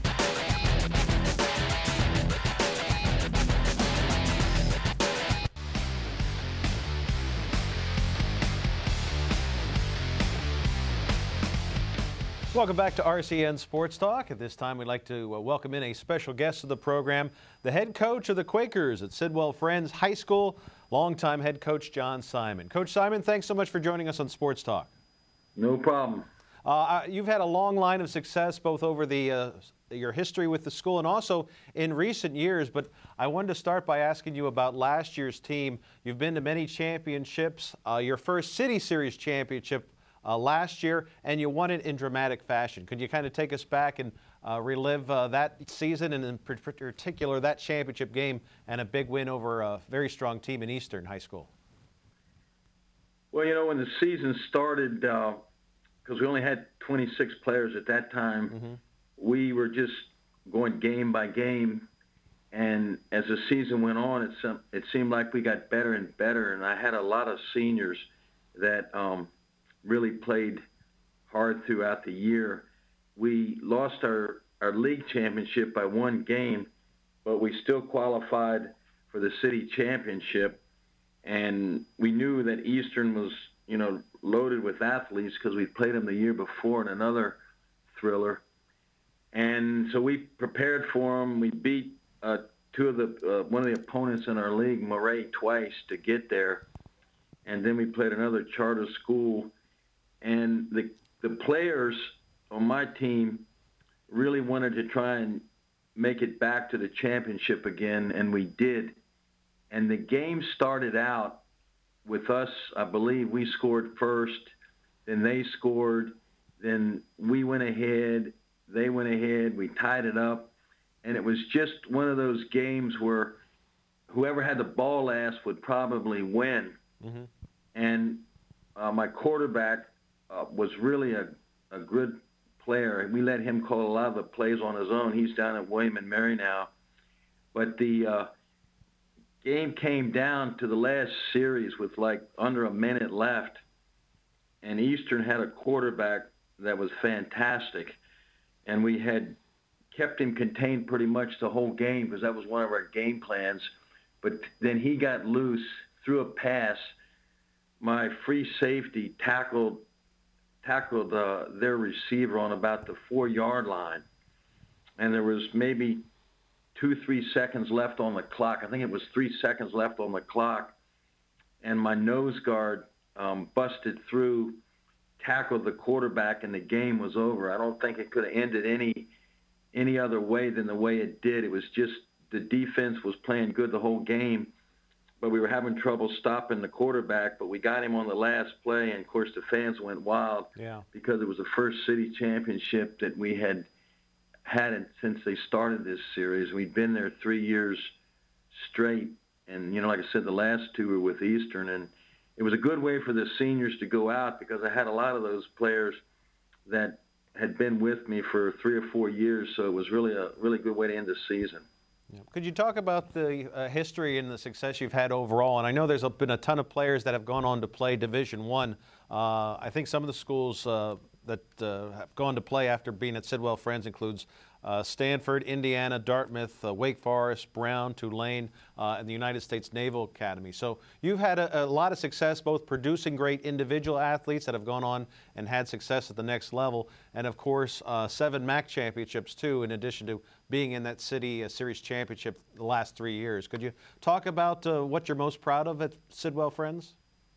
Welcome back to R C N Sports Talk. At this time, we'd like to uh, welcome in a special guest to the program, the head coach of the Quakers at Sidwell Friends High School, longtime head coach John Simon. Coach Simon, thanks so much for joining us on Sports Talk. No problem. Uh, you've had a long line of success both over the uh, your history with the school and also in recent years. But I wanted to start by asking you about last year's team. You've been to many championships. Uh, your first City Series championship uh, last year, and you won it in dramatic fashion. Could you kind of take us back and uh, relive uh, that season, and in particular that championship game and a big win over a very strong team in Eastern High School? Well, you know, when the season started, because uh, we only had twenty-six players at that time, mm-hmm. we were just going game by game. And as the season went on, it, it seemed like we got better and better. And I had a lot of seniors that um, really played hard throughout the year. We lost our, our league championship by one game, but we still qualified for the city championship. And we knew that Eastern was, you know, loaded with athletes because we played them the year before in another thriller. And so we prepared for them. We beat uh, two of the uh, one of the opponents in our league, Murray, twice to get there. And then we played another charter school. And the the players on my team really wanted to try and make it back to the championship again, and we did. And the game started out with us, I believe we scored first, then they scored, then we went ahead, they went ahead, we tied it up. And it was just one of those games where whoever had the ball last would probably win. Mm-hmm. And uh, my quarterback uh, was really a, a good player. We let him call a lot of the plays on his own. He's down at William and Mary now. But the uh, game came down to the last series with like under a minute left, and Eastern had a quarterback that was fantastic, and we had kept him contained pretty much the whole game because that was one of our game plans. But then he got loose, threw a pass. My free safety tackled tackled uh, their receiver on about the four-yard line, and there was maybe two, three seconds left on the clock. I think it was three seconds left on the clock. And my nose guard um, busted through, tackled the quarterback, and the game was over. I don't think it could have ended any any other way than the way it did. It was just the defense was playing good the whole game, but we were having trouble stopping the quarterback. But we got him on the last play, and, of course, the fans went wild yeah. because it was the first city championship that we had had it since they started this series. We'd been there three years straight. And, you know, like I said, the last two were with Eastern. And it was a good way for the seniors to go out because I had a lot of those players that had been with me for three or four years. So it was really a really good way to end the season. Yeah. Could you talk about the uh, history and the success you've had overall? And I know there's been a ton of players that have gone on to play Division One. Uh, I think some of the schools uh, that uh, have gone to play after being at Sidwell Friends includes uh, Stanford, Indiana, Dartmouth, uh, Wake Forest, Brown, Tulane, uh, and the United States Naval Academy. So you've had a, a lot of success both producing great individual athletes that have gone on and had success at the next level, and of course uh, seven M A C championships too, in addition to being in that city uh, series championship the last three years. Could you talk about uh, what you're most proud of at Sidwell Friends?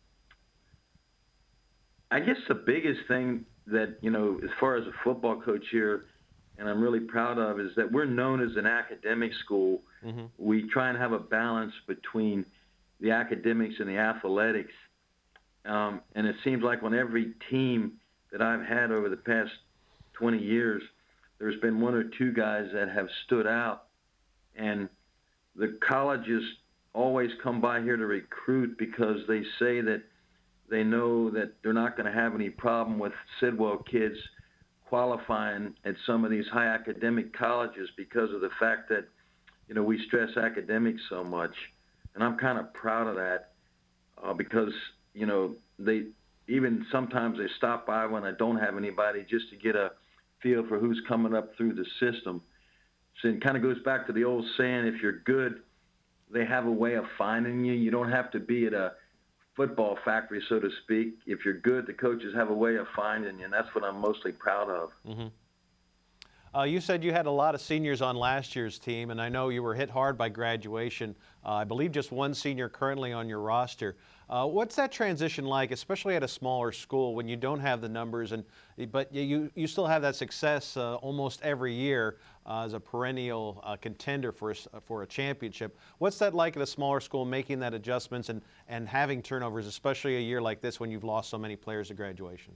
I guess the biggest thing that, you know, as far as a football coach here, and I'm really proud of, is that we're known as an academic school. Mm-hmm. We try and have a balance between the academics and the athletics. Um, and it seems like on every team that I've had over the past twenty years, there's been one or two guys that have stood out. And the colleges always come by here to recruit because they say that they know that they're not going to have any problem with Sidwell kids qualifying at some of these high academic colleges because of the fact that, you know, we stress academics so much. And I'm kind of proud of that uh, because, you know, they even sometimes they stop by when I don't have anybody just to get a feel for who's coming up through the system. So it kind of goes back to the old saying, if you're good, they have a way of finding you. You don't have to be at a football factory, so to speak. If you're good, the coaches have a way of finding you, and that's what I'm mostly proud of. Mm-hmm. Uh, you said you had a lot of seniors on last year's team, and I know you were hit hard by graduation. Uh, I believe just one senior currently on your roster. Uh, what's that transition like, especially at a smaller school when you don't have the numbers, and but you you still have that success uh, almost every year uh, as a perennial uh, contender for a, for a championship? What's that like at a smaller school, making that adjustments and and having turnovers, especially a year like this when you've lost so many players to graduation?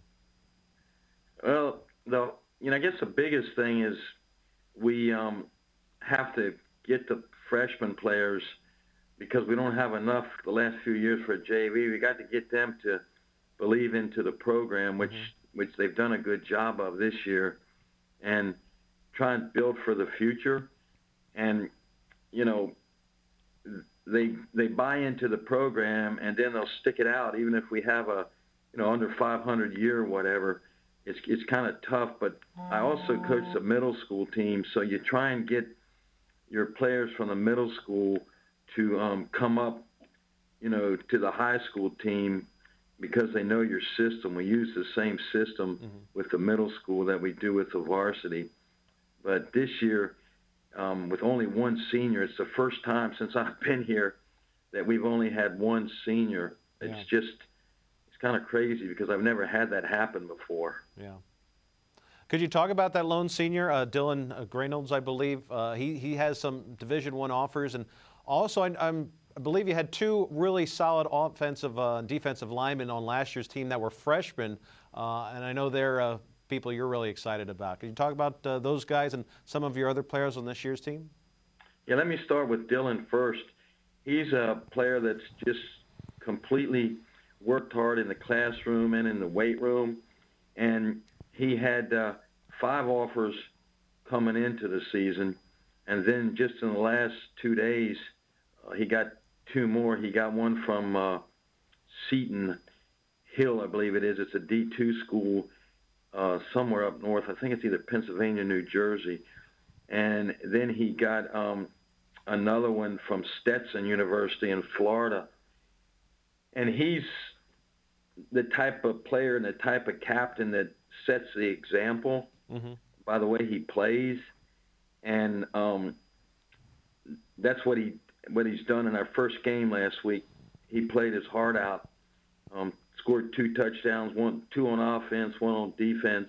Well, the you know I guess the biggest thing is we um, have to get the freshman players, because we don't have enough the last few years for J V. We got to get them to believe into the program, which mm-hmm. which they've done a good job of this year, and try and build for the future. And you know, they they buy into the program, and then they'll stick it out, even if we have a you know under five hundred year or whatever. It's it's kind of tough. But I also coach the middle school team, so you try and get your players from the middle school to um, come up, you know, to the high school team, because they know your system. We use the same system mm-hmm. with the middle school that we do with the varsity. But this year, um, with only one senior, it's the first time since I've been here that we've only had one senior. It's yeah. just, it's kind of crazy because I've never had that happen before. Yeah. Could you talk about that lone senior, uh, Dylan uh, Graynolds, I believe? Uh, he, he has some Division One offers, and also, I, I'm, I believe you had two really solid offensive uh, and defensive linemen on last year's team that were freshmen, uh, and I know they're uh, people you're really excited about. Can you talk about uh, those guys and some of your other players on this year's team? Yeah, let me start with Dylan first. He's a player that's just completely worked hard in the classroom and in the weight room, and he had uh, five offers coming into the season, and then just in the last two days, Uh, he got two more. He got one from uh, Seton Hill, I believe it is. It's a D two school uh, somewhere up north. I think it's either Pennsylvania, New Jersey. And then he got um, another one from Stetson University in Florida. And he's the type of player and the type of captain that sets the example mm-hmm. by the way he plays. And um, that's what he what he's done in our first game last week. He played his heart out, um, scored two touchdowns, one two on offense, one on defense,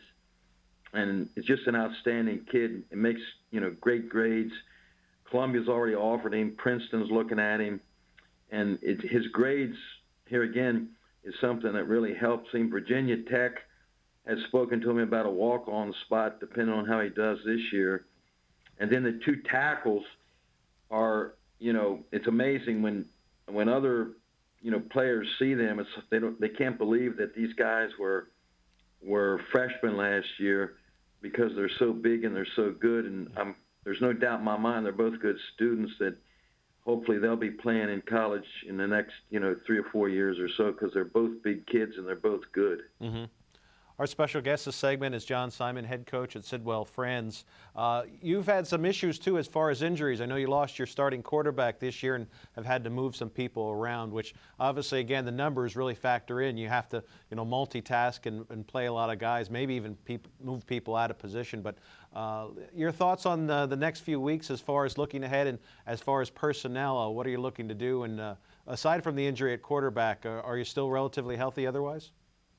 and it's just an outstanding kid. It makes you know great grades. Columbia's already offered him. Princeton's looking at him, and it, his grades here again is something that really helps him. Virginia Tech has spoken to him about a walk-on spot, depending on how he does this year. And then the two tackles are. You know, it's amazing when when other, you know, players see them. It's they don't they can't believe that these guys were were freshmen last year because they're so big and they're so good. And I'm, there's no doubt in my mind they're both good students that hopefully they'll be playing in college in the next, you know, three or four years or so, because they're both big kids and they're both good. Mm-hmm. Our special guest this segment is John Simon, head coach at Sidwell Friends. Uh, you've had some issues, too, as far as injuries. I know you lost your starting quarterback this year and have had to move some people around, which obviously, again, the numbers really factor in. You have to, you know, multitask and, and play a lot of guys, maybe even peop- move people out of position. But uh, your thoughts on the, the next few weeks as far as looking ahead and as far as personnel, uh, what are you looking to do? And uh, aside from the injury at quarterback, uh, are you still relatively healthy otherwise?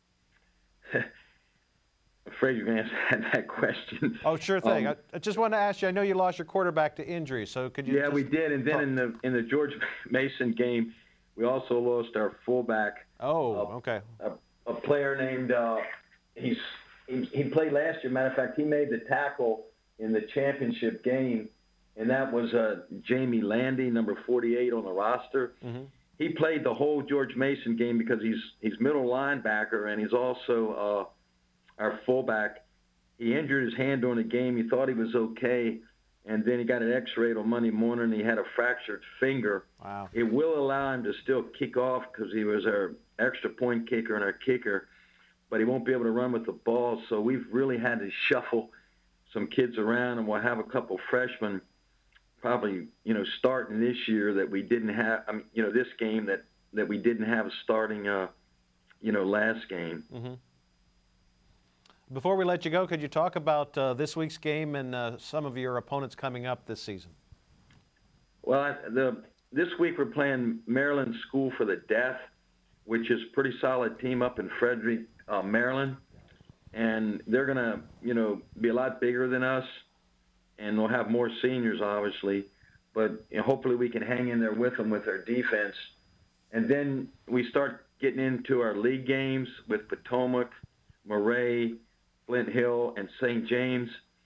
I'm afraid you're going to answer that question. Oh, sure thing. Um, I, I just wanted to ask you, I know you lost your quarterback to injury, so could you Yeah, just... we did. And then in the in the George Mason game, we also lost our fullback. Oh, uh, okay. A, a player named, uh, he's he, he played last year. Matter of fact, he made the tackle in the championship game, and that was uh, Jamie Landy, number forty-eight on the roster. Mm-hmm. He played the whole George Mason game because he's he's middle linebacker, and he's also uh, our fullback. He injured his hand during the game. He thought he was okay, and then he got an x-ray on Monday morning, and he had a fractured finger. Wow. It will allow him to still kick off because he was our extra point kicker and our kicker, but he won't be able to run with the ball, so we've really had to shuffle some kids around, and we'll have a couple freshmen probably, you know, starting this year that we didn't have, I mean, you know, this game that, that we didn't have starting, uh, you know, last game. Mm-hmm. Before we let you go, could you talk about uh, this week's game and uh, some of your opponents coming up this season? Well, I, the this week we're playing Maryland School for the Deaf, which is a pretty solid team up in Frederick, uh, Maryland. And they're going to, you know, be a lot bigger than us, and they'll have more seniors, obviously. But you know, hopefully we can hang in there with them with their defense. And then we start getting into our league games with Potomac, Murray, Flint Hill, and Saint James.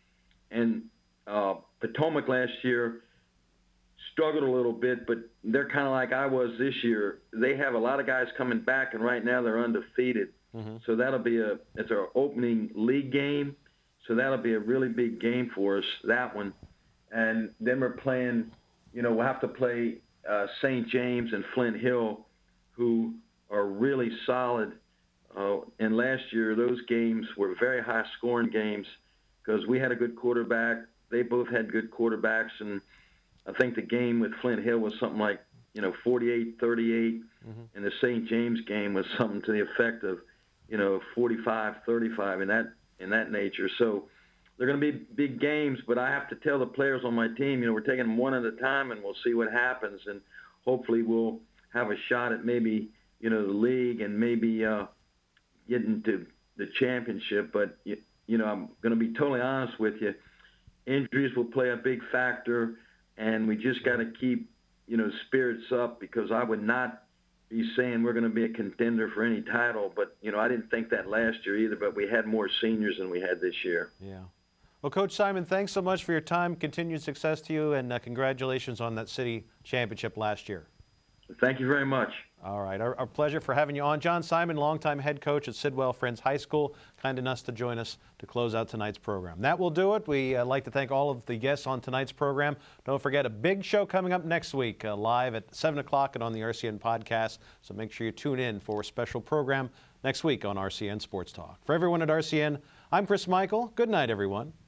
And uh, Potomac last year struggled a little bit, but they're kind of like I was this year. They have a lot of guys coming back, and right now they're undefeated. Mm-hmm. So that'll be a it's our opening league game. So that'll be a really big game for us, that one. And then we're playing, you know, we'll have to play uh, Saint James and Flint Hill, who are really solid. Uh, and last year, those games were very high-scoring games because we had a good quarterback. They both had good quarterbacks, and I think the game with Flint Hill was something like, you know, forty-eight thirty-eight, mm-hmm. and the Saint James game was something to the effect of, you know, forty-five thirty-five in that in that nature. So they're going to be big games, but I have to tell the players on my team, you know, we're taking them one at a time, and we'll see what happens, and hopefully we'll have a shot at maybe, you know, the league and maybe uh, getting to the championship. But, you, you know, I'm going to be totally honest with you. Injuries will play a big factor, and we just got to keep, you know, spirits up, because I would not be saying we're going to be a contender for any title. But, you know, I didn't think that last year either, but we had more seniors than we had this year. Yeah. Well, Coach Simon, thanks so much for your time. Continued success to you, and uh, congratulations on that city championship last year. Thank you very much. All right. Our, our pleasure for having you on. John Simon, longtime head coach at Sidwell Friends High School, kind enough to join us to close out tonight's program. That will do it. We'd uh, like to thank all of the guests on tonight's program. Don't forget, a big show coming up next week, uh, live at seven o'clock and on the R C N podcast. So make sure you tune in for a special program next week on R C N Sports Talk. For everyone at R C N, I'm Chris Michael. Good night, everyone.